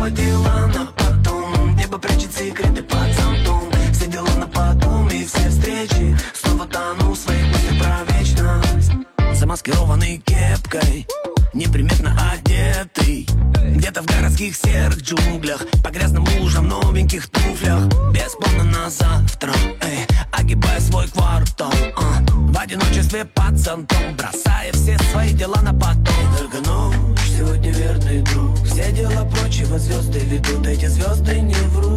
снова дела на потом. Небо прячет секреты под зонтом. Все дела на потом и все встречи. Снова тону в своих мыслях про вечность. Замаскированный кепкой, неприметно одетый, где-то в городских серых джунглях, по грязным лужам, новеньких туфлях. Бесплатно на завтра, огибая свой квартал, в одиночестве под зонтом, бросая все свои дела на потом. Только ночь, сегодня верный друг. Все дела прочего звезды ведут, эти звезды не врут.